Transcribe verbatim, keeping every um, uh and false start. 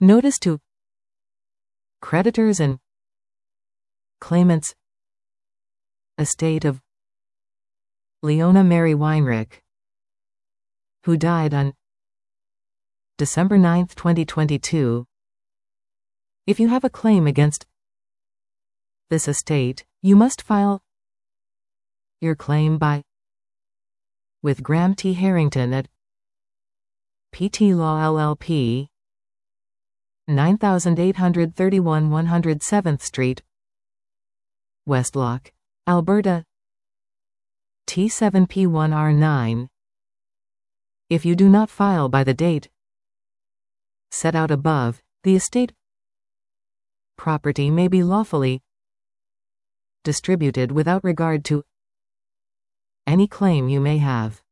Notice to creditors and claimants. Estate of Leona Mary Weinrich, who died on December ninth, twenty twenty-two. If you have a claim against this estate, you must file your claim by with Graham T. Harrington at P T Law L L P, nine thousand eight hundred thirty-one one hundred seventh Street, Westlock, Alberta, T seven P one R nine. If you do not file by the date set out above, the estate property may be lawfully distributed without regard to any claim you may have.